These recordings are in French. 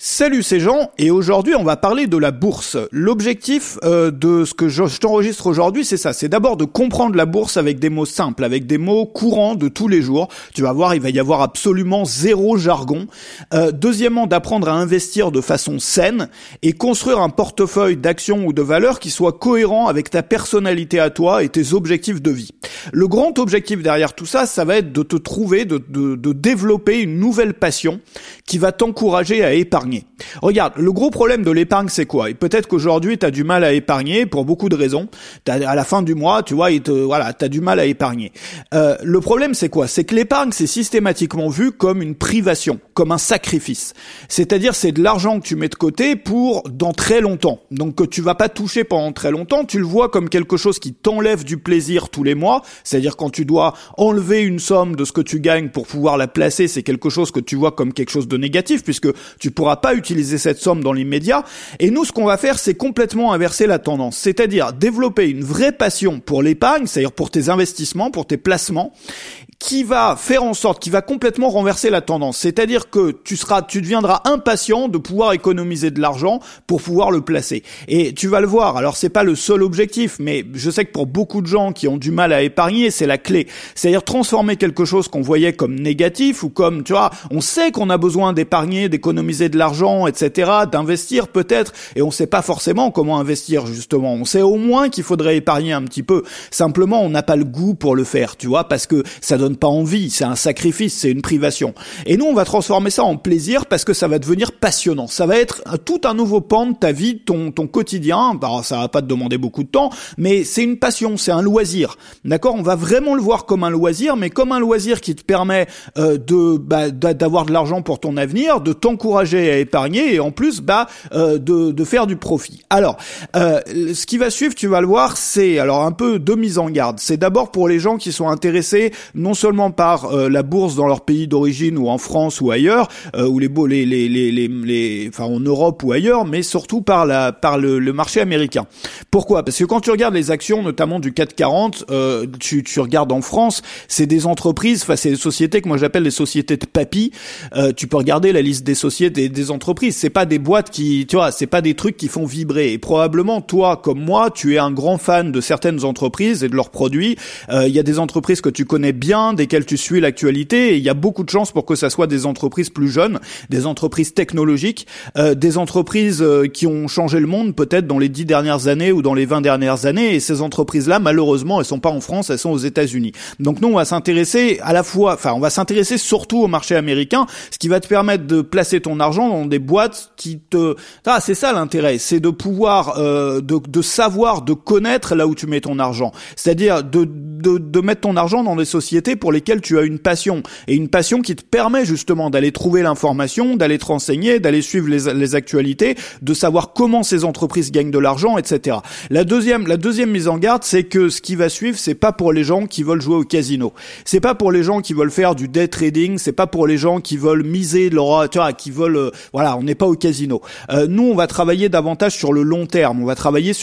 Salut, c'est Jean, et aujourd'hui on va parler de la bourse. L'objectif de ce que je t'enregistre aujourd'hui, c'est ça, c'est d'abord de comprendre la bourse avec des mots simples, avec des mots courants de tous les jours. Tu vas voir, il va y avoir absolument zéro jargon. Deuxièmement, d'apprendre à investir de façon saine et construire un portefeuille d'actions ou de valeurs qui soit cohérent avec ta personnalité à toi et tes objectifs de vie. Le grand objectif derrière tout ça, ça va être de te trouver, de développer une nouvelle passion qui va t'encourager à épargner. Regarde, le gros problème de l'épargne, c'est quoi? Et peut-être qu'aujourd'hui, tu as du mal à épargner pour beaucoup de raisons. À la fin du mois, tu vois, t'as du mal à épargner. Le problème, c'est quoi? C'est que l'épargne, c'est systématiquement vu comme une privation, comme un sacrifice. C'est-à-dire, c'est de l'argent que tu mets de côté pour dans très longtemps. Donc, que tu vas pas toucher pendant très longtemps. Tu le vois comme quelque chose qui t'enlève du plaisir tous les mois. C'est-à-dire, quand tu dois enlever une somme de ce que tu gagnes pour pouvoir la placer, c'est quelque chose que tu vois comme quelque chose de négatif, puisque tu pourras pas utiliser cette somme dans l'immédiat. Et nous, ce qu'on va faire, c'est complètement inverser la tendance. C'est-à-dire développer une vraie passion pour l'épargne, c'est-à-dire pour tes investissements, pour tes placements, qui va faire en sorte, qui va complètement renverser la tendance. C'est-à-dire que tu deviendras impatient de pouvoir économiser de l'argent pour pouvoir le placer. Et tu vas le voir. Alors, c'est pas le seul objectif, mais je sais que pour beaucoup de gens qui ont du mal à épargner, c'est la clé. C'est-à-dire transformer quelque chose qu'on voyait comme négatif ou comme, tu vois, on sait qu'on a besoin d'épargner, d'économiser de l'argent, etc., d'investir peut-être, et on sait pas forcément comment investir, justement. On sait au moins qu'il faudrait épargner un petit peu. Simplement, on n'a pas le goût pour le faire, tu vois, parce que ça donne pas envie, c'est un sacrifice, c'est une privation. Et nous, on va transformer ça en plaisir parce que ça va devenir passionnant. Ça va être tout un nouveau pan de ta vie, ton quotidien. Alors, ça va pas te demander beaucoup de temps, mais c'est une passion, c'est un loisir. D'accord? On va vraiment le voir comme un loisir, mais comme un loisir qui te permet d'avoir de l'argent pour ton avenir, de t'encourager à épargner et en plus de faire du profit. Alors, ce qui va suivre, tu vas le voir, c'est alors un peu deux mises en garde. C'est d'abord pour les gens qui sont intéressés non seulement par la bourse dans leur pays d'origine ou en France ou ailleurs, ou en Europe ou ailleurs, mais surtout par le marché américain. Pourquoi? Parce que quand tu regardes les actions, notamment du CAC 40, tu regardes en France, c'est des entreprises, c'est des sociétés que moi j'appelle les sociétés de papy. Tu peux regarder la liste des sociétés, des entreprises. C'est pas des boîtes qui, tu vois, c'est pas des trucs qui font vibrer. Et probablement, toi, comme moi, tu es un grand fan de certaines entreprises et de leurs produits. Il y a des entreprises que tu connais bien, desquelles tu suis l'actualité, et il y a beaucoup de chances pour que ça soit des entreprises plus jeunes, des entreprises technologiques, des entreprises qui ont changé le monde peut-être dans les 10 dernières années ou dans les 20 dernières années, et ces entreprises-là, malheureusement, elles sont pas en France, elles sont aux États-Unis. Donc nous, on va s'intéresser on va s'intéresser surtout au marché américain, ce qui va te permettre de placer ton argent dans des boîtes c'est ça l'intérêt, c'est de pouvoir de savoir, de connaître là où tu mets ton argent. C'est-à-dire de mettre ton argent dans des sociétés pour lesquelles tu as une passion, et une passion qui te permet justement d'aller trouver l'information, d'aller te renseigner, d'aller suivre les actualités, de savoir comment ces entreprises gagnent de l'argent, etc. La deuxième mise en garde, c'est que ce qui va suivre, c'est pas pour les gens qui veulent jouer au casino. C'est pas pour les gens qui veulent faire du day trading, c'est pas pour les gens qui veulent miser on n'est pas au casino. Nous, on va travailler davantage sur le long terme. On va travailler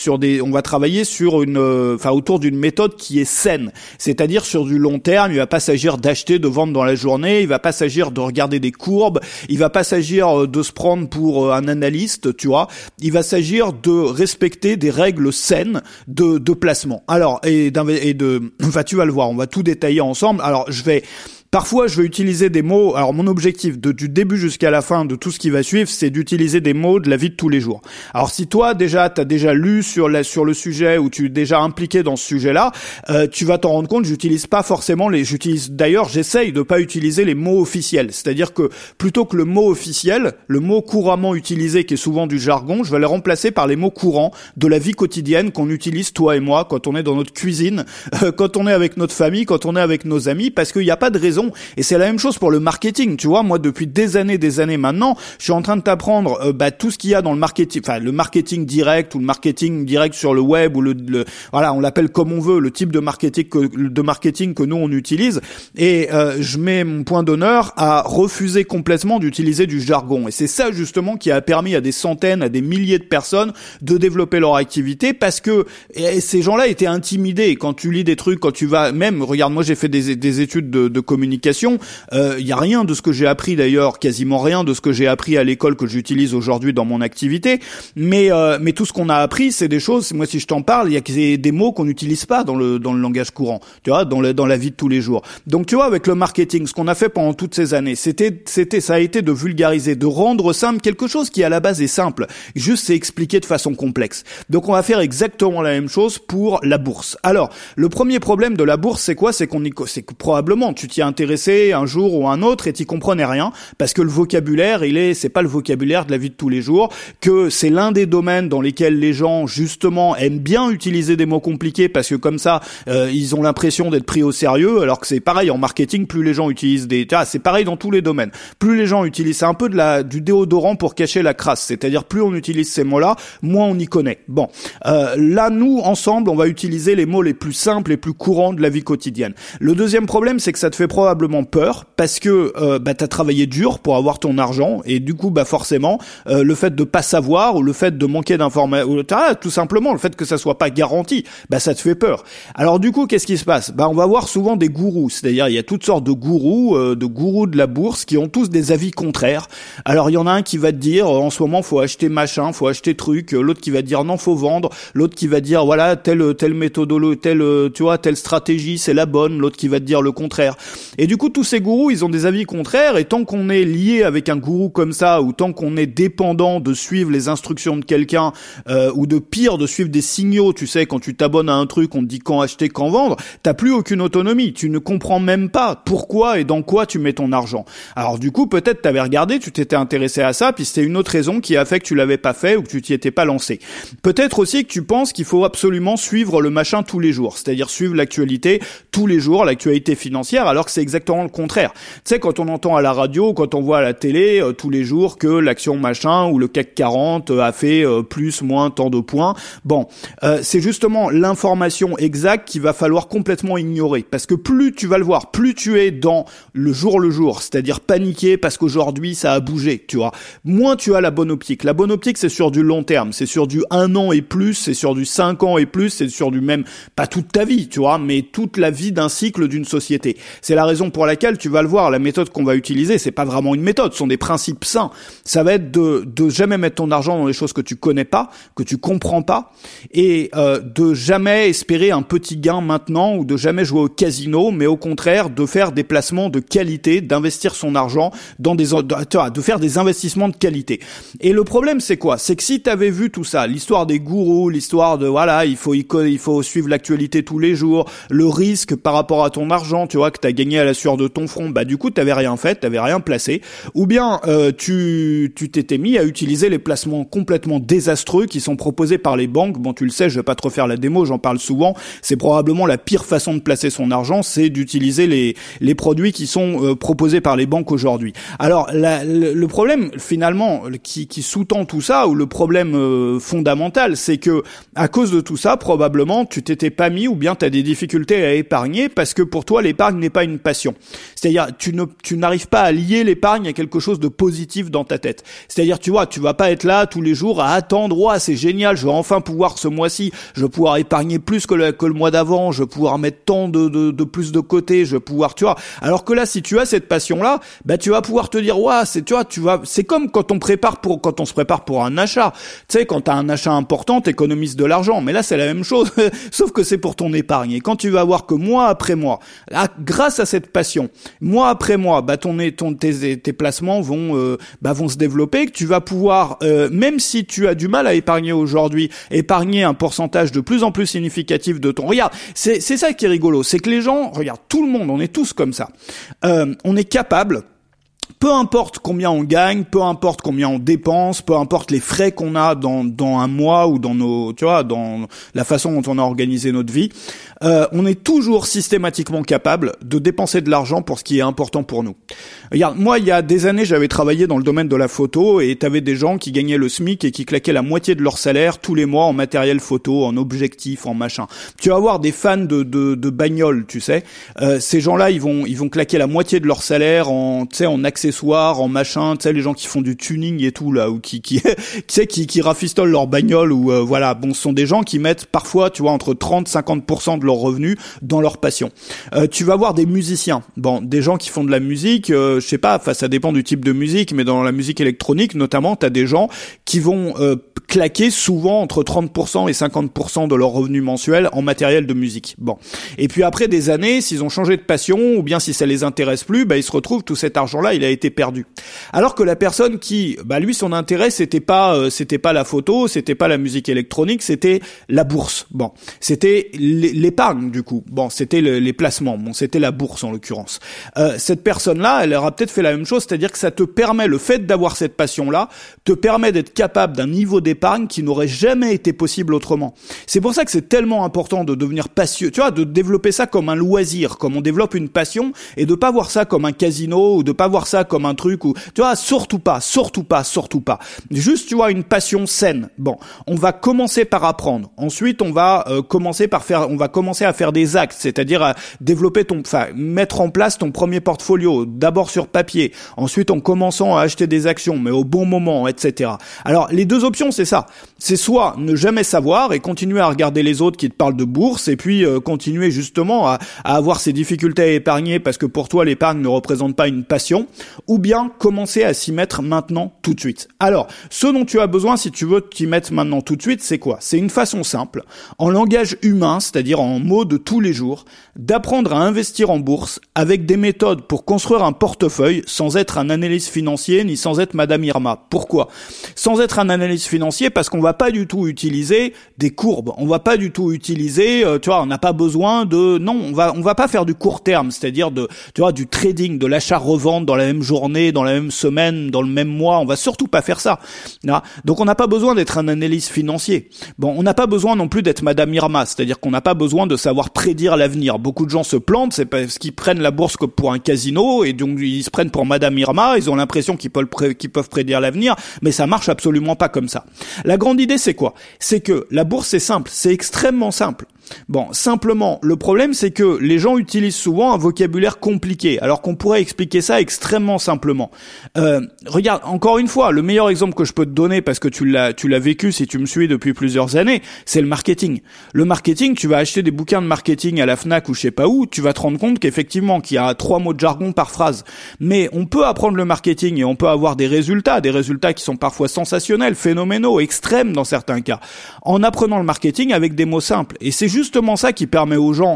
autour d'une méthode qui est saine. C'est-à-dire sur du long terme, il va pas s'agir d'acheter, de vendre dans la journée, il va pas s'agir de regarder des courbes, il va pas s'agir de se prendre pour un analyste, tu vois. Il va s'agir de respecter des règles saines de placement. Alors, tu vas le voir, on va tout détailler ensemble. Alors, Parfois, je vais utiliser des mots. Alors, mon objectif du début jusqu'à la fin de tout ce qui va suivre, c'est d'utiliser des mots de la vie de tous les jours. Alors, si toi, t'as déjà lu sur le sujet ou tu es déjà impliqué dans ce sujet-là, tu vas t'en rendre compte, j'essaye de pas utiliser les mots officiels. C'est-à-dire que plutôt que le mot officiel, le mot couramment utilisé qui est souvent du jargon, je vais les remplacer par les mots courants de la vie quotidienne qu'on utilise toi et moi quand on est dans notre cuisine, quand on est avec notre famille, quand on est avec nos amis, parce qu'il n'y a pas de raison. Et c'est la même chose pour le marketing, tu vois. Moi, depuis des années maintenant, je suis en train de t'apprendre tout ce qu'il y a dans le marketing, le marketing direct ou le marketing direct sur le web ou on l'appelle comme on veut, le type de marketing que nous on utilise. Et je mets mon point d'honneur à refuser complètement d'utiliser du jargon. Et c'est ça justement qui a permis à des centaines, à des milliers de personnes de développer leur activité, parce que ces gens-là étaient intimidés. Quand tu lis des trucs, quand tu vas regarde, moi j'ai fait des études de communication communication. Il y a rien de ce que j'ai appris d'ailleurs, quasiment rien de ce que j'ai appris à l'école que j'utilise aujourd'hui dans mon activité. Mais tout ce qu'on a appris, c'est des choses. Moi, si je t'en parle, il y a des mots qu'on n'utilise pas dans le langage courant. Tu vois, dans la vie de tous les jours. Donc, tu vois, avec le marketing, ce qu'on a fait pendant toutes ces années, ça a été de vulgariser, de rendre simple quelque chose qui à la base est simple. Juste, c'est expliqué de façon complexe. Donc, on va faire exactement la même chose pour la bourse. Alors, le premier problème de la bourse, c'est quoi? C'est que probablement tu t'y es intéressé un jour ou un autre et t'y comprenais rien parce que le vocabulaire, c'est pas le vocabulaire de la vie de tous les jours, que c'est l'un des domaines dans lesquels les gens justement aiment bien utiliser des mots compliqués parce que comme ça, ils ont l'impression d'être pris au sérieux, alors que c'est pareil en marketing, plus les gens utilisent c'est pareil dans tous les domaines. Plus les gens utilisent, c'est un peu du déodorant pour cacher la crasse, c'est-à-dire plus on utilise ces mots-là, moins on y connaît. Bon, là nous ensemble, on va utiliser les mots les plus simples, les plus courants de la vie quotidienne. Le deuxième problème, c'est que ça te fait probablement peur parce que t'as travaillé dur pour avoir ton argent et du coup forcément le fait de pas savoir ou le fait de manquer d'informations, tout simplement le fait que ça soit pas garanti, ça te fait peur. Alors du coup, qu'est-ce qui se passe? On va voir souvent des gourous, c'est-à-dire il y a toutes sortes de gourous de la bourse qui ont tous des avis contraires. Alors il y en a un qui va te dire en ce moment faut acheter machin, faut acheter truc, l'autre qui va dire non faut vendre, l'autre qui va dire voilà telle méthodologie, telle stratégie c'est la bonne, l'autre qui va te dire le contraire. Et du coup tous ces gourous ils ont des avis contraires et tant qu'on est lié avec un gourou comme ça ou tant qu'on est dépendant de suivre les instructions de quelqu'un ou de pire de suivre des signaux, tu sais quand tu t'abonnes à un truc on te dit quand acheter, quand vendre, t'as plus aucune autonomie, tu ne comprends même pas pourquoi et dans quoi tu mets ton argent. Alors du coup peut-être t'avais regardé, tu t'étais intéressé à ça puis c'était une autre raison qui a fait que tu l'avais pas fait ou que tu t'y étais pas lancé. Peut-être aussi que tu penses qu'il faut absolument suivre le machin tous les jours, c'est-à-dire suivre l'actualité tous les jours, l'actualité financière, alors que c'est exactement le contraire. Tu sais, quand on entend à la radio, quand on voit à la télé tous les jours que l'action machin ou le CAC 40 a fait plus, moins, tant de points, c'est justement l'information exacte qu'il va falloir complètement ignorer, parce que plus tu vas le voir, plus tu es dans le jour, c'est-à-dire paniquer parce qu'aujourd'hui ça a bougé, tu vois, moins tu as la bonne optique. La bonne optique, c'est sur du long terme, c'est sur du 1 an et plus, c'est sur du 5 ans et plus, c'est sur du même, pas toute ta vie, tu vois, mais toute la vie d'un cycle d'une société. C'est la raison pour laquelle, tu vas le voir, la méthode qu'on va utiliser, c'est pas vraiment une méthode, ce sont des principes sains. Ça va être de jamais mettre ton argent dans des choses que tu connais pas, que tu comprends pas, et de jamais espérer un petit gain maintenant, ou de jamais jouer au casino, mais au contraire, de faire des placements de qualité, d'investir son argent dans de faire des investissements de qualité. Et le problème, c'est quoi? C'est que si t'avais vu tout ça, l'histoire des gourous, l'histoire de, voilà, il faut suivre l'actualité tous les jours, le risque par rapport à ton argent, tu vois, que t'as gagné à la sueur de ton front, du coup, t'avais rien fait, t'avais rien placé, ou bien, tu t'étais mis à utiliser les placements complètement désastreux qui sont proposés par les banques. Bon, tu le sais, je vais pas te refaire la démo, j'en parle souvent, c'est probablement la pire façon de placer son argent, c'est d'utiliser les produits qui sont proposés par les banques aujourd'hui. Alors, le problème, finalement, qui sous-tend tout ça, ou le problème fondamental, c'est que, à cause de tout ça, probablement, tu t'étais pas mis, ou bien t'as des difficultés à épargner, parce que pour toi, l'épargne n'est pas une passion. C'est-à-dire, tu n'arrives pas à lier l'épargne à quelque chose de positif dans ta tête. C'est-à-dire, tu vois, tu vas pas être là tous les jours à attendre, c'est génial, je vais enfin pouvoir ce mois-ci, je vais pouvoir épargner plus que le mois d'avant, je vais pouvoir mettre tant de plus de côté, je vais pouvoir, tu vois. Alors que là, si tu as cette passion-là, tu vas pouvoir te dire, c'est comme quand on se prépare pour un achat. Tu sais, quand t'as un achat important, t'économises de l'argent. Mais là, c'est la même chose, sauf que c'est pour ton épargne. Et quand tu vas voir que mois après mois, grâce à cette passion, mois après mois, tes placements vont se développer, que tu vas pouvoir, même si tu as du mal à épargner aujourd'hui, épargner un pourcentage de plus en plus significatif de ton. Regarde, c'est ça qui est rigolo, c'est que les gens, regarde, tout le monde, on est tous comme ça. On est capable. Peu importe combien on gagne, peu importe combien on dépense, peu importe les frais qu'on a dans un mois ou dans dans la façon dont on a organisé notre vie, on est toujours systématiquement capable de dépenser de l'argent pour ce qui est important pour nous. Regarde, moi, il y a des années, j'avais travaillé dans le domaine de la photo et t'avais des gens qui gagnaient le SMIC et qui claquaient la moitié de leur salaire tous les mois en matériel photo, en objectif, en machin. Tu vas avoir des fans de bagnoles, tu sais. Ces gens-là, ils vont claquer la moitié de leur salaire en accessoires accessoires, en machin, tu sais, les gens qui font du tuning et tout là, ou qui rafistolent leur bagnole, ou voilà, bon, ce sont des gens qui mettent parfois, tu vois, entre 30-50% de leurs revenus dans leur passion. Tu vas voir des musiciens, bon, des gens qui font de la musique, je sais pas, enfin ça dépend du type de musique, mais dans la musique électronique notamment, t'as des gens qui vont claquer souvent entre 30% et 50% de leurs revenus mensuels en matériel de musique. Bon. Et puis après des années, s'ils ont changé de passion, ou bien si ça les intéresse plus, bah ils se retrouvent, tout cet argent-là, il a été perdu. Alors que la personne qui, bah lui, son intérêt, c'était pas la photo, c'était pas la musique électronique, c'était la bourse. Bon. C'était l'épargne, du coup. Bon, c'était les placements. Bon, c'était la bourse, en l'occurrence. Cette personne-là, elle aura peut-être fait la même chose, c'est-à-dire que ça te permet, le fait d'avoir cette passion-là, te permet d'être capable d'un niveau d'épargne qui n'aurait jamais été possible autrement. C'est pour ça que c'est tellement important de devenir passionné, tu vois, de développer ça comme un loisir, comme on développe une passion, et de pas voir ça comme un casino, ou de pas voir ça comme un truc, ou, tu vois, surtout pas. Juste, tu vois, une passion saine. Bon, on va commencer par apprendre. Ensuite, on va commencer à faire des actes, c'est-à-dire à développer mettre en place ton premier portfolio, d'abord sur papier, ensuite en commençant à acheter des actions, mais au bon moment, etc. Alors, les deux options, c'est ça. C'est soit ne jamais savoir et continuer à regarder les autres qui te parlent de bourse, et puis continuer justement à avoir ces difficultés à épargner parce que pour toi l'épargne ne représente pas une passion, ou bien commencer à s'y mettre maintenant tout de suite. Alors, ce dont tu as besoin si tu veux t'y mettre maintenant tout de suite, c'est quoi? C'est une façon simple, en langage humain, c'est-à-dire en mots de tous les jours, d'apprendre à investir en bourse avec des méthodes pour construire un portefeuille sans être un analyste financier ni sans être Madame Irma. Pourquoi? Sans être un analyste financier, parce qu'on va pas du tout utiliser des courbes, on va pas du tout utiliser, tu vois, on n'a pas besoin de, non, on va pas faire du court terme, c'est-à-dire tu vois, du trading, de l'achat-revente dans la même journée, dans la même semaine, dans le même mois, on va surtout pas faire ça. Là. Donc on n'a pas besoin d'être un analyste financier. Bon, on n'a pas besoin non plus d'être Madame Irma, c'est-à-dire qu'on n'a pas besoin de savoir prédire l'avenir. Beaucoup de gens se plantent, c'est parce qu'ils prennent la bourse comme pour un casino, et donc ils se prennent pour Madame Irma, ils ont l'impression qu'ils peuvent prédire l'avenir, mais ça marche absolument pas comme ça. La grande idée, c'est quoi? C'est que la bourse, c'est simple, c'est extrêmement simple. Bon, simplement, le problème, c'est que les gens utilisent souvent un vocabulaire compliqué, alors qu'on pourrait expliquer ça extrêmement simplement. Regarde, encore une fois, le meilleur exemple que je peux te donner, parce que tu l'as vécu si tu me suis depuis plusieurs années, c'est le marketing. Le marketing, tu vas acheter des bouquins de marketing à la Fnac ou je sais pas où, tu vas te rendre compte qu'effectivement, qu'il y a 3 mots de jargon par phrase. Mais on peut apprendre le marketing et on peut avoir des résultats qui sont parfois sensationnels, phénoménaux, extrêmes dans certains cas, en apprenant le marketing avec des mots simples. Et c'est justement ça qui permet aux gens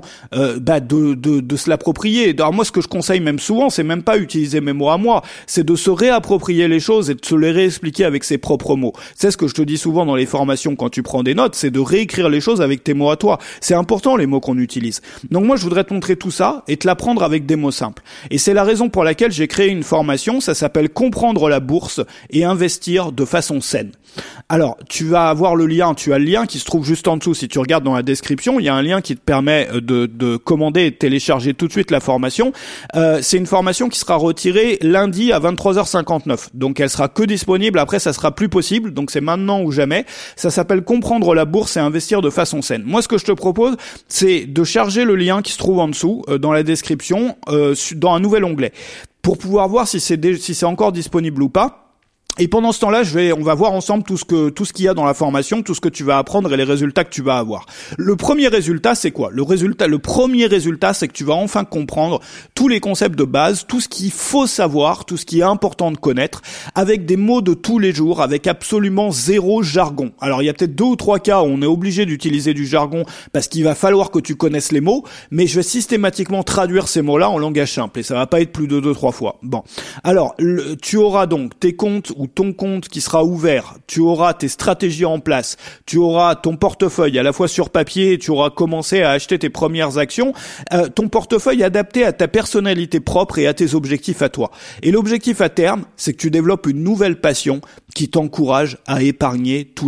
de se l'approprier. Alors moi, ce que je conseille même souvent, c'est même pas utiliser mes mots à moi, c'est de se réapproprier les choses et de se les réexpliquer avec ses propres mots. C'est ce que je te dis souvent dans les formations quand tu prends des notes, c'est de réécrire les choses avec tes mots à toi. C'est important les mots qu'on utilise. Donc moi, je voudrais te montrer tout ça et te l'apprendre avec des mots simples. Et c'est la raison pour laquelle j'ai créé une formation, ça s'appelle Comprendre la bourse et investir de façon saine. Alors, tu as le lien qui se trouve juste en dessous. Si tu regardes dans la description, il y a un lien qui te permet de commander et de télécharger tout de suite la formation. C'est une formation qui sera retirée lundi à 23h59. Donc, elle sera que disponible. Après, ça sera plus possible. Donc, c'est maintenant ou jamais. Ça s'appelle Comprendre la bourse et investir de façon saine. Moi, ce que je te propose, c'est de charger le lien qui se trouve en dessous, dans la description, dans un nouvel onglet, pour pouvoir voir si c'est encore disponible ou pas. Et pendant ce temps-là, on va voir ensemble tout ce qu'il y a dans la formation, tout ce que tu vas apprendre et les résultats que tu vas avoir. Le premier résultat, c'est quoi? Le premier résultat, c'est que tu vas enfin comprendre tous les concepts de base, tout ce qu'il faut savoir, tout ce qui est important de connaître, avec des mots de tous les jours, avec absolument zéro jargon. Alors, il y a peut-être 2 ou 3 cas où on est obligé d'utiliser du jargon parce qu'il va falloir que tu connaisses les mots, mais je vais systématiquement traduire ces mots-là en langage simple et ça va pas être plus de 2-3 fois. Bon. Alors, tu auras donc tes comptes ou ton compte qui sera ouvert, tu auras tes stratégies en place, tu auras ton portefeuille à la fois sur papier, tu auras commencé à acheter tes premières actions, ton portefeuille adapté à ta personnalité propre et à tes objectifs à toi. Et l'objectif à terme, c'est que tu développes une nouvelle passion qui t'encourage à épargner tous les mois.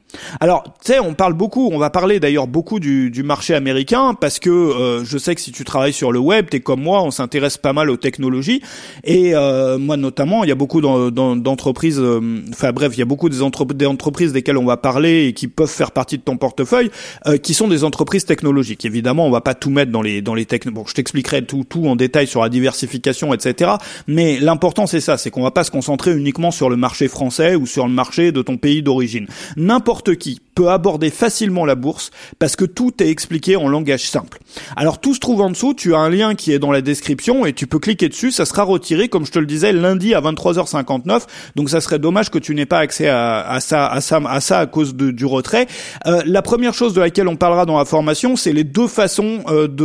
Alors, tu sais, on va parler d'ailleurs beaucoup du marché américain parce que je sais que si tu travailles sur le web, t'es comme moi, on s'intéresse pas mal aux technologies et moi notamment, il y a beaucoup d'entreprises, il y a beaucoup des entreprises desquelles on va parler et qui peuvent faire partie de ton portefeuille, qui sont des entreprises technologiques. Évidemment, on va pas tout mettre dans les bon, je t'expliquerai tout en détail sur la diversification, etc. Mais l'important c'est ça, c'est qu'on va pas se concentrer uniquement sur le marché français ou sur le marché de ton pays d'origine. N'importe qui peut aborder facilement la bourse parce que tout est expliqué en langage simple. Alors tout se trouve en dessous, tu as un lien qui est dans la description et tu peux cliquer dessus, ça sera retiré comme je te le disais lundi à 23h59. Donc ça serait dommage que tu n'aies pas accès à ça à cause du retrait. La première chose de laquelle on parlera dans la formation, c'est les deux façons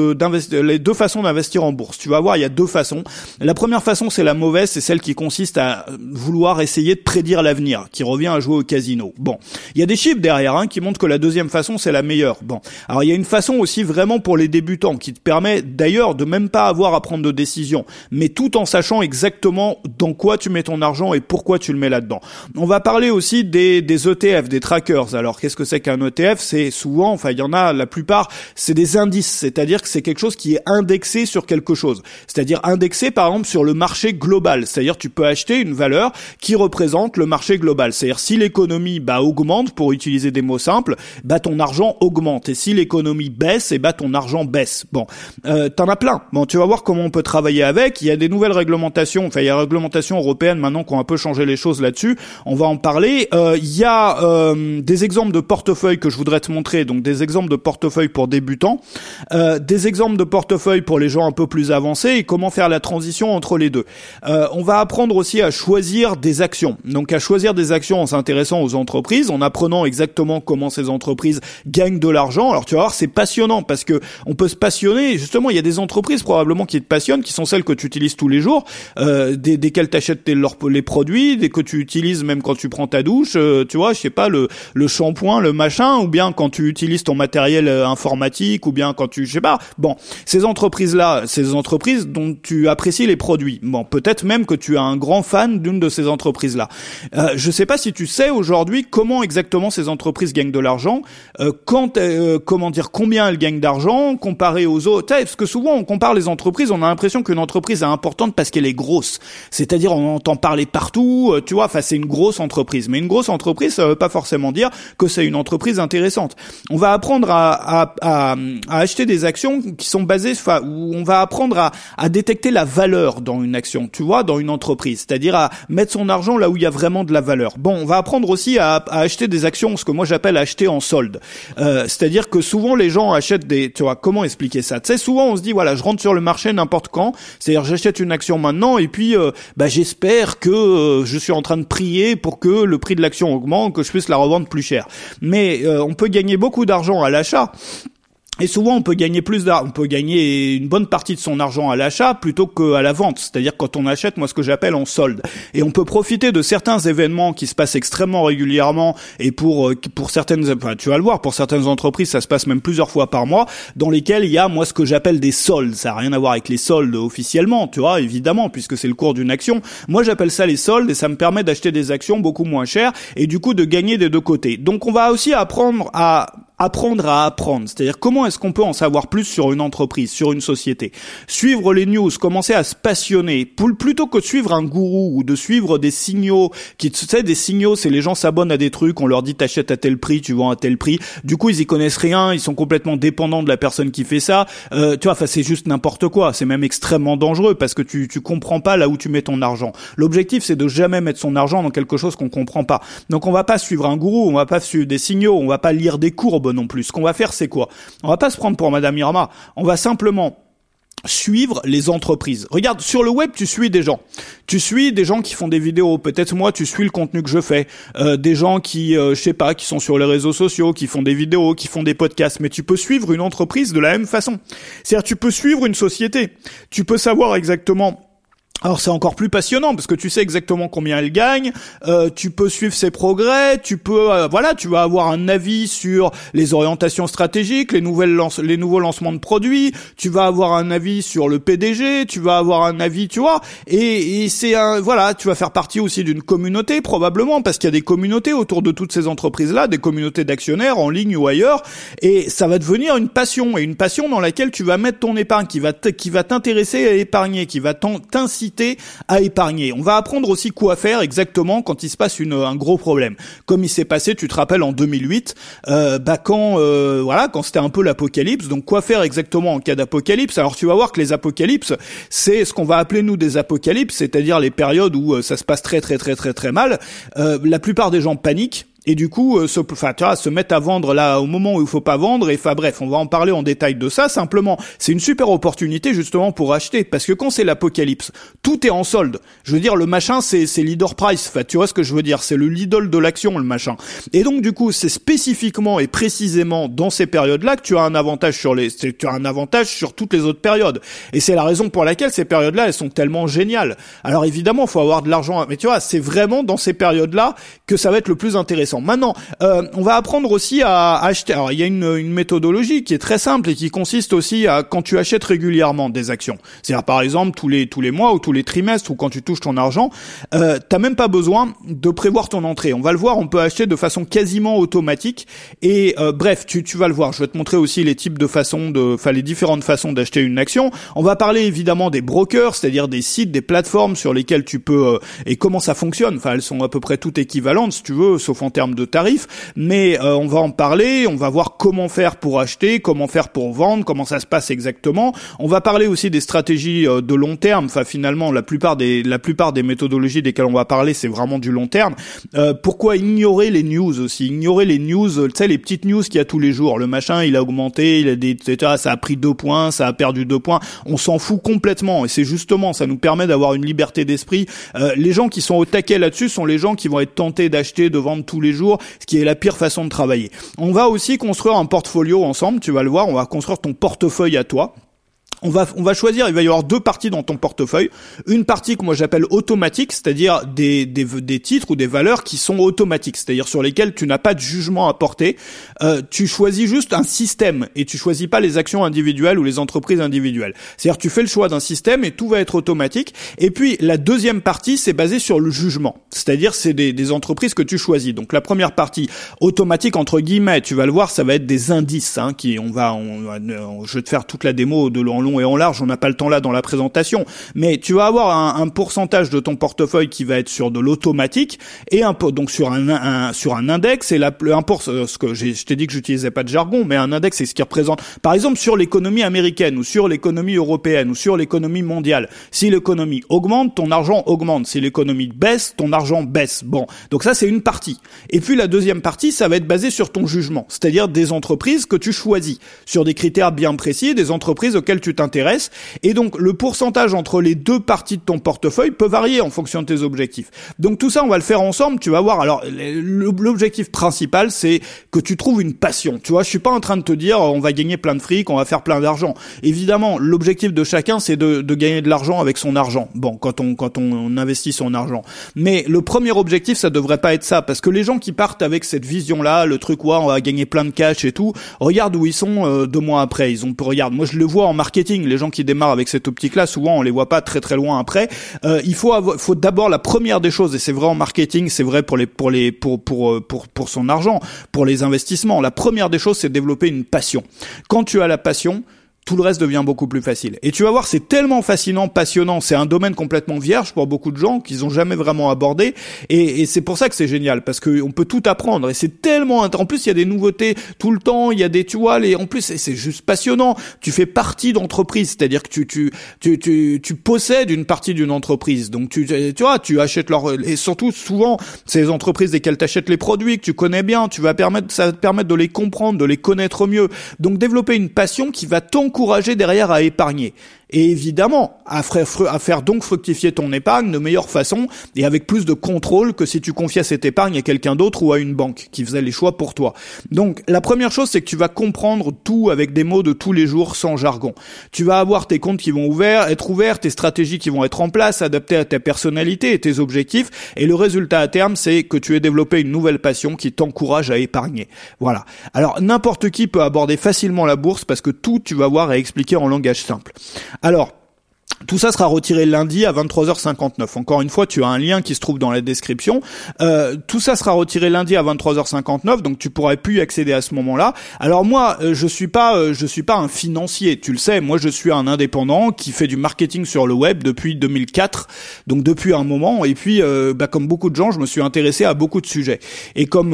d'investir en bourse. Tu vas voir, il y a deux façons. La première façon, c'est la mauvaise, c'est celle qui consiste à vouloir essayer de prédire l'avenir, qui revient à jouer au casino. Bon, il y a des chiffres derrière qui montrent que la deuxième façon c'est la meilleure. Bon, alors il y a une façon aussi vraiment pour les débutants qui te permet d'ailleurs de même pas avoir à prendre de décision, mais tout en sachant exactement dans quoi tu mets ton argent et pourquoi tu le mets là-dedans. On va parler aussi des ETF, des trackers. Alors qu'est-ce que c'est qu'un ETF? C'est souvent, il y en a, la plupart, c'est des indices, c'est-à-dire que c'est quelque chose qui est indexé sur quelque chose, c'est-à-dire indexé par exemple sur le marché global, c'est-à-dire tu peux acheter une valeur qui représente le marché global, c'est-à-dire si l'économie augmente, pour utiliser des mots simples, ton argent augmente, et si l'économie baisse, ton argent baisse. Bon, t'en as plein. Bon, tu vas voir comment on peut travailler avec. Il y a des nouvelles réglementations, il y a des réglementations européennes maintenant qui ont un peu changé les choses là-dessus. On va en parler. Il y a des exemples de portefeuilles que je voudrais te montrer, donc des exemples de portefeuilles pour débutants, des exemples de portefeuilles pour les gens un peu plus avancés et comment faire la transition entre les deux. On va apprendre aussi à choisir des actions. Donc à choisir des actions en s'intéressant aux entreprises, en apprenant exactement comment ces entreprises gagnent de l'argent. Alors tu vas voir, c'est passionnant parce que on peut se passionner. Justement, il y a des entreprises probablement qui te passionnent, qui sont celles que tu utilises tous les jours, desquelles tu achètes les produits, que tu utilises même quand tu prends ta douche, tu vois, je sais pas, le shampoing, le machin, ou bien quand tu utilises ton matériel informatique, ou bien quand tu, je sais pas. Bon, ces entreprises-là, c'est des entreprises dont tu apprécies les produits. Bon, peut-être même que tu es un grand fan d'une de ces entreprises-là. Je sais pas si tu sais aujourd'hui comment exactement ces entreprises gagnent de l'argent, combien elles gagnent d'argent comparé aux autres. Parce que souvent on compare les entreprises, on a l'impression qu'une entreprise est importante parce qu'elle est grosse. C'est-à-dire on entend parler partout, tu vois, c'est une grosse entreprise. Mais une grosse entreprise, ça veut pas forcément dire que c'est une entreprise intéressante. On va apprendre à acheter des actions qui sont basées, où on va apprendre à détecter la valeur dans une action, tu vois, dans une entreprise. C'est-à-dire à mettre son argent là où il y a vraiment de la valeur. Bon, on va apprendre aussi à acheter des actions, ce que moi j'appelle acheter en solde. C'est-à-dire que souvent les gens achètent tu vois, comment expliquer ça? Tu sais, souvent on se dit, voilà, je rentre sur le marché n'importe quand, c'est-à-dire j'achète une action maintenant et puis j'espère que je suis en train de prier pour que le prix de l'action augmente, que je puisse la revendre plus cher. Mais on peut gagner beaucoup d'argent à l'achat. Et souvent, on peut gagner on peut gagner une bonne partie de son argent à l'achat plutôt qu'à la vente. C'est-à-dire quand on achète, moi, ce que j'appelle en solde. Et on peut profiter de certains événements qui se passent extrêmement régulièrement et pour certaines, tu vas le voir, pour certaines entreprises, ça se passe même plusieurs fois par mois, dans lesquels il y a, moi, ce que j'appelle des soldes. Ça n'a rien à voir avec les soldes officiellement, tu vois, évidemment, puisque c'est le cours d'une action. Moi, j'appelle ça les soldes et ça me permet d'acheter des actions beaucoup moins chères et du coup de gagner des deux côtés. Donc, on va aussi apprendre à apprendre, c'est-à-dire comment est-ce qu'on peut en savoir plus sur une entreprise, sur une société. Suivre les news, commencer à se passionner, plutôt que de suivre un gourou ou de suivre des signaux, tu sais, des signaux, c'est les gens s'abonnent à des trucs, on leur dit t'achètes à tel prix, tu vends à tel prix, du coup ils y connaissent rien, ils sont complètement dépendants de la personne qui fait ça, tu vois, c'est juste n'importe quoi, c'est même extrêmement dangereux parce que tu comprends pas là où tu mets ton argent. L'objectif c'est de jamais mettre son argent dans quelque chose qu'on comprend pas. Donc on va pas suivre un gourou, on va pas suivre des signaux, on va pas lire des courbes non plus. Ce qu'on va faire, c'est quoi? On va pas se prendre pour Madame Irma. On va simplement suivre les entreprises. Regarde, sur le web, tu suis des gens. Tu suis des gens qui font des vidéos. Peut-être moi, tu suis le contenu que je fais. Des gens qui, je sais pas, qui sont sur les réseaux sociaux, qui font des vidéos, qui font des podcasts. Mais tu peux suivre une entreprise de la même façon. C'est-à-dire, tu peux suivre une société. Tu peux savoir exactement Alors c'est encore plus passionnant parce que tu sais exactement combien elle gagne, tu peux suivre ses progrès, tu peux tu vas avoir un avis sur les orientations stratégiques, les nouveaux lancements de produits, tu vas avoir un avis sur le PDG, tu vas avoir un avis, tu vois, et c'est tu vas faire partie aussi d'une communauté probablement parce qu'il y a des communautés autour de toutes ces entreprises-là, des communautés d'actionnaires en ligne ou ailleurs, et ça va devenir une passion dans laquelle tu vas mettre ton épargne, qui va t'intéresser à épargner, qui va t'inciter à épargner. On va apprendre aussi quoi faire exactement quand il se passe un gros problème. Comme il s'est passé, tu te rappelles, en 2008, quand c'était un peu l'apocalypse. Donc quoi faire exactement en cas d'apocalypse? Alors tu vas voir que les apocalypses, c'est ce qu'on va appeler nous des apocalypses, c'est-à-dire les périodes où ça se passe très très très très très mal. La plupart des gens paniquent. Et du coup, se mettre à vendre là au moment où il faut pas vendre. Et bref, on va en parler en détail de ça. Simplement, c'est une super opportunité justement pour acheter, parce que quand c'est l'apocalypse, tout est en solde. Je veux dire, le machin, c'est leader price. Enfin, tu vois ce que je veux dire? C'est le Lidl de l'action, le machin. Et donc du coup, c'est spécifiquement et précisément dans ces périodes-là que tu as un avantage sur toutes les autres périodes. Et c'est la raison pour laquelle ces périodes-là, elles sont tellement géniales. Alors évidemment, faut avoir de l'argent, mais tu vois, c'est vraiment dans ces périodes-là que ça va être le plus intéressant. Maintenant, on va apprendre aussi à acheter. Alors, il y a une méthodologie qui est très simple et qui consiste aussi à quand tu achètes régulièrement des actions. C'est-à-dire, par exemple, tous les mois ou tous les trimestres ou quand tu touches ton argent, t'as même pas besoin de prévoir ton entrée. On va le voir, on peut acheter de façon quasiment automatique. Et bref, tu vas le voir. Je vais te montrer aussi les différentes façons d'acheter une action. On va parler évidemment des brokers, c'est-à-dire des sites, des plateformes sur lesquelles tu peux et comment ça fonctionne. Enfin, elles sont à peu près toutes équivalentes, si tu veux, sauf en termes de tarifs, mais on va en parler, on va voir comment faire pour acheter, comment faire pour vendre, comment ça se passe exactement. On va parler aussi des stratégies de long terme. Enfin, finalement, la plupart des méthodologies desquelles on va parler, c'est vraiment du long terme. Pourquoi ignorer les news aussi? Ignorer les news, tu sais, les petites news qu'il y a tous les jours. Le machin, il a augmenté, ça a pris 2 points, ça a perdu 2 points. On s'en fout complètement, et c'est justement, ça nous permet d'avoir une liberté d'esprit. Les gens qui sont au taquet là-dessus sont les gens qui vont être tentés d'acheter, de vendre tous les jours, ce qui est la pire façon de travailler. On va aussi construire un portfolio ensemble, tu vas le voir, on va construire ton portefeuille à toi. On va choisir, il va y avoir 2 parties dans ton portefeuille. Une partie que moi j'appelle automatique, c'est-à-dire des titres ou des valeurs qui sont automatiques, c'est-à-dire sur lesquelles tu n'as pas de jugement à porter. Tu choisis juste un système et tu choisis pas les actions individuelles ou les entreprises individuelles. C'est-à-dire tu fais le choix d'un système et tout va être automatique. Et puis la deuxième partie, c'est basé sur le jugement, c'est-à-dire c'est des entreprises que tu choisis. Donc la première partie automatique entre guillemets, tu vas le voir, ça va être des indices je vais te faire toute la démo en long et en large, on n'a pas le temps là dans la présentation, mais tu vas avoir un pourcentage de ton portefeuille qui va être sur de l'automatique et donc sur un index, et ce que je t'ai dit que j'utilisais pas de jargon, mais un index c'est ce qui représente par exemple sur l'économie américaine ou sur l'économie européenne ou sur l'économie mondiale. Si l'économie augmente, ton argent augmente. Si l'économie baisse, ton argent baisse. Bon, donc ça c'est une partie. Et puis la deuxième partie, ça va être basé sur ton jugement, c'est-à-dire des entreprises que tu choisis sur des critères bien précis, des entreprises auxquelles tu t'intéresse, et donc le pourcentage entre les 2 parties de ton portefeuille peut varier en fonction de tes objectifs. Donc tout ça on va le faire ensemble, tu vas voir. Alors l'objectif principal c'est que tu trouves une passion, tu vois. Je suis pas en train de te dire on va gagner plein de fric, on va faire plein d'argent. Évidemment l'objectif de chacun c'est de gagner de l'argent avec son argent, bon, quand on investit son argent, mais le premier objectif ça devrait pas être ça, parce que les gens qui partent avec cette vision là, le truc on va gagner plein de cash et tout, regarde où ils sont 2 mois après. Regarde, moi je le vois en marketing, les gens qui démarrent avec cette optique-là, souvent on les voit pas très très loin après. Il faut d'abord, la première des choses, et c'est vrai en marketing, c'est vrai pour son argent, pour les investissements. La première des choses, c'est de développer une passion. Quand tu as la passion, tout le reste devient beaucoup plus facile. Et tu vas voir, c'est tellement fascinant, passionnant, c'est un domaine complètement vierge pour beaucoup de gens qu'ils ont jamais vraiment abordé, et c'est pour ça que c'est génial, parce que on peut tout apprendre, et c'est tellement, en plus il y a des nouveautés tout le temps, il y a des, tu vois, en plus c'est juste passionnant. Tu fais partie d'entreprise, c'est-à-dire que tu possèdes une partie d'une entreprise, donc tu vois, tu achètes et surtout souvent ces entreprises desquelles tu achètes les produits que tu connais bien, ça va te permettre de les comprendre, de les connaître mieux, donc développer une passion qui va t'encourager derrière à épargner. Et évidemment, à faire donc fructifier ton épargne de meilleure façon et avec plus de contrôle que si tu confiais cette épargne à quelqu'un d'autre ou à une banque qui faisait les choix pour toi. Donc, la première chose, c'est que tu vas comprendre tout avec des mots de tous les jours sans jargon. Tu vas avoir tes comptes qui vont être ouverts, tes stratégies qui vont être en place, adaptées à ta personnalité et tes objectifs. Et le résultat à terme, c'est que tu aies développé une nouvelle passion qui t'encourage à épargner. Voilà. Alors, n'importe qui peut aborder facilement la bourse parce que tout, tu vas voir, est expliqué en langage simple. Alors, tout ça sera retiré lundi à 23h59. Encore une fois, tu as un lien qui se trouve dans la description. Tout ça sera retiré lundi à 23h59, donc tu pourrais plus y accéder à ce moment-là. Alors moi, je suis pas un financier, tu le sais. Moi, je suis un indépendant qui fait du marketing sur le web depuis 2004, donc depuis un moment. Et puis, comme beaucoup de gens, je me suis intéressé à beaucoup de sujets. Et comme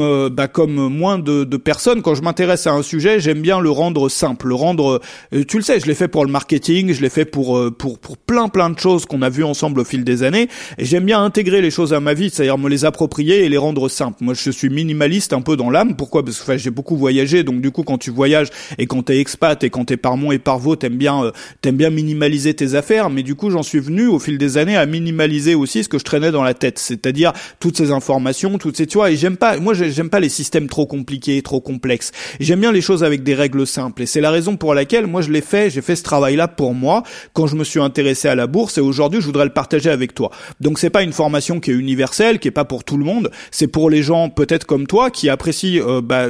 moins de personnes, quand je m'intéresse à un sujet, j'aime bien le rendre simple, le rendre. Tu le sais, je l'ai fait pour le marketing, je l'ai fait pour plein de choses qu'on a vues ensemble au fil des années, et j'aime bien intégrer les choses à ma vie, c'est-à-dire me les approprier et les rendre simples. Moi, je suis minimaliste un peu dans l'âme. Pourquoi ? Parce que j'ai beaucoup voyagé, donc du coup, quand tu voyages et quand t'es expat et quand t'es par Mont et par Vaux, t'aimes bien minimaliser tes affaires, mais du coup, j'en suis venu au fil des années à minimaliser aussi ce que je traînais dans la tête, c'est-à-dire toutes ces informations, tu vois, et j'aime pas les systèmes trop compliqués, trop complexes. J'aime bien les choses avec des règles simples, et c'est la raison pour laquelle moi j'ai fait ce travail-là pour moi quand je me suis intéressé à la bourse, et aujourd'hui je voudrais le partager avec toi. Donc c'est pas une formation qui est universelle, qui est pas pour tout le monde, c'est pour les gens peut-être comme toi qui apprécient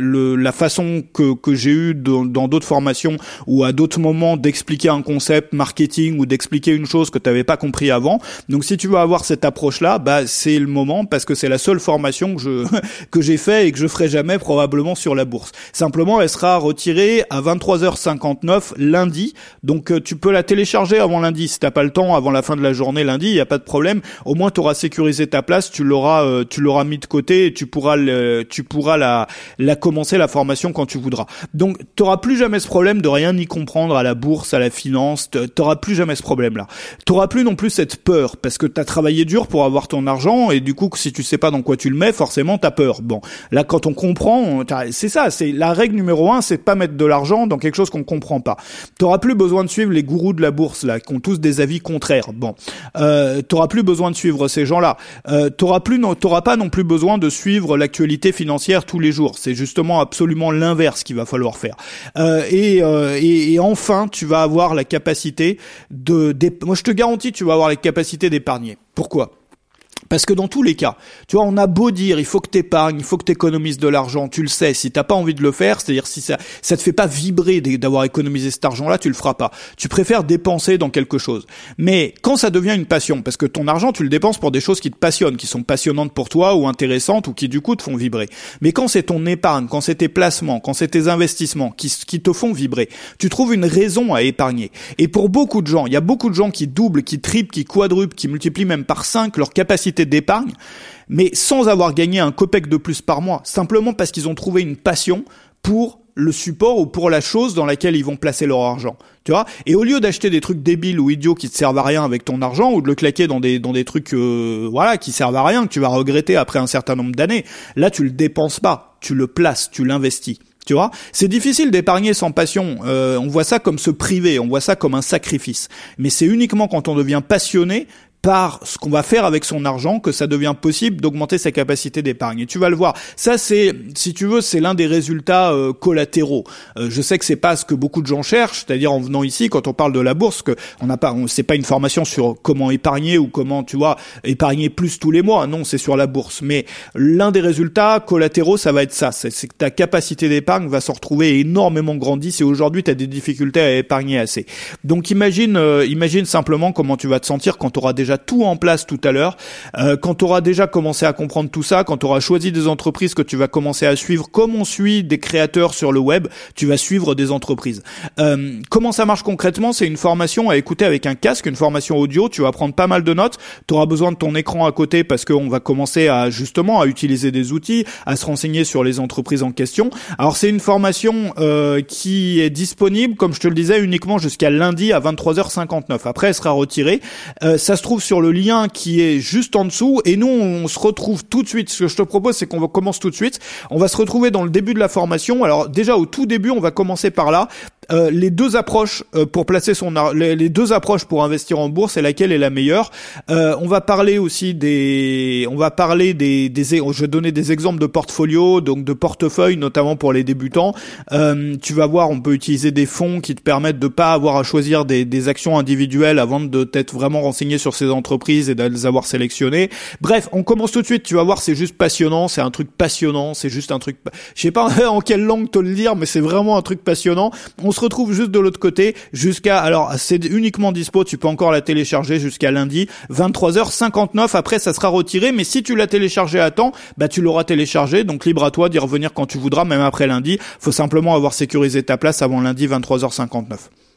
la façon que j'ai eu dans d'autres formations ou à d'autres moments d'expliquer un concept marketing ou d'expliquer une chose que tu n'avais pas compris avant. Donc si tu veux avoir cette approche-là, c'est le moment, parce que c'est la seule formation que j'ai fait et que je ferai jamais probablement sur la bourse. Simplement, elle sera retirée à 23h59 lundi, donc tu peux la télécharger avant lundi. Si t'as pas le temps, avant la fin de la journée lundi, il y a pas de problème. Au moins tu auras sécurisé ta place, tu l'auras mis de côté et tu pourras la commencer la formation quand tu voudras. Donc tu auras plus jamais ce problème de rien y comprendre à la bourse, à la finance, tu auras plus jamais ce problème là. Tu auras plus non plus cette peur parce que tu as travaillé dur pour avoir ton argent, et du coup si tu sais pas dans quoi tu le mets, forcément tu as peur. Bon, là quand on comprend, c'est ça, c'est la règle numéro 1, c'est de pas mettre de l'argent dans quelque chose qu'on comprend pas. Tu auras plus besoin de suivre les gourous de la bourse là qui ont tous des avis contraires. Bon, t'auras plus besoin de suivre ces gens-là. T'auras pas non plus besoin de suivre l'actualité financière tous les jours. C'est justement absolument l'inverse qu'il va falloir faire. Et enfin, tu vas avoir la capacité moi je te garantis, tu vas avoir la capacité d'épargner. Pourquoi ? Parce que dans tous les cas, tu vois, on a beau dire, il faut que t'épargnes, il faut que t'économises de l'argent, tu le sais, si t'as pas envie de le faire, c'est-à-dire si ça te fait pas vibrer d'avoir économisé cet argent-là, tu le feras pas. Tu préfères dépenser dans quelque chose. Mais quand ça devient une passion, parce que ton argent, tu le dépenses pour des choses qui te passionnent, qui sont passionnantes pour toi ou intéressantes ou qui du coup te font vibrer. Mais quand c'est ton épargne, quand c'est tes placements, quand c'est tes investissements qui te font vibrer, tu trouves une raison à épargner. Et pour beaucoup de gens, il y a beaucoup de gens qui doublent, qui triplent, qui quadruplent, qui multiplient même par 5 leur capacité d'épargne, mais sans avoir gagné un copec de plus par mois, simplement parce qu'ils ont trouvé une passion pour le support ou pour la chose dans laquelle ils vont placer leur argent. Tu vois ? Et au lieu d'acheter des trucs débiles ou idiots qui te servent à rien avec ton argent, ou de le claquer dans des trucs qui servent à rien, que tu vas regretter après un certain nombre d'années, là tu le dépenses pas, tu le places, tu l'investis. Tu vois, c'est difficile d'épargner sans passion. On voit ça comme se priver, on voit ça comme un sacrifice. Mais c'est uniquement quand on devient passionné par ce qu'on va faire avec son argent que ça devient possible d'augmenter sa capacité d'épargne. Et tu vas le voir. Ça, c'est, si tu veux, c'est l'un des résultats collatéraux. Je sais que c'est pas ce que beaucoup de gens cherchent, c'est-à-dire en venant ici, quand on parle de la bourse, que c'est pas une formation sur comment épargner ou comment, tu vois, épargner plus tous les mois. Non, c'est sur la bourse. Mais l'un des résultats collatéraux, ça va être ça. C'est que ta capacité d'épargne va se retrouver énormément grandie si aujourd'hui tu as des difficultés à épargner assez. Donc imagine simplement comment tu vas te sentir quand tu auras déjà tout en place tout à l'heure, quand tu auras déjà commencé à comprendre tout ça, quand tu auras choisi des entreprises que tu vas commencer à suivre, comme on suit des créateurs sur le web, tu vas suivre des entreprises. Comment ça marche concrètement ? C'est une formation à écouter avec un casque, une formation audio, tu vas prendre pas mal de notes, tu auras besoin de ton écran à côté parce qu'on va commencer à utiliser des outils, à se renseigner sur les entreprises en question. Alors c'est une formation qui est disponible, comme je te le disais, uniquement jusqu'à lundi à 23h59. Après elle sera retirée. Ça se trouve sur le lien qui est juste en dessous, et nous on se retrouve tout de suite. Ce que je te propose, c'est qu'on commence tout de suite. On va se retrouver dans le début de la formation. Alors déjà au tout début, on va commencer par là. les deux approches pour placer les deux approches pour investir en bourse et laquelle est la meilleure. On va parler aussi je vais donner des exemples de portfolio, donc de portefeuille, notamment pour les débutants. Tu vas voir, on peut utiliser des fonds qui te permettent de pas avoir à choisir des actions individuelles avant de t'être vraiment renseigné sur ces entreprises et de les avoir sélectionnées. Bref, on commence tout de suite, tu vas voir, c'est juste passionnant, c'est un truc passionnant, c'est juste un truc, je sais pas en quelle langue te le dire, mais c'est vraiment un truc passionnant. On se retrouve juste de l'autre côté alors c'est uniquement dispo, tu peux encore la télécharger jusqu'à lundi 23h59, après ça sera retiré, mais si tu l'as téléchargé à temps, tu l'auras téléchargé, donc libre à toi d'y revenir quand tu voudras, même après lundi. Faut simplement avoir sécurisé ta place avant lundi 23h59.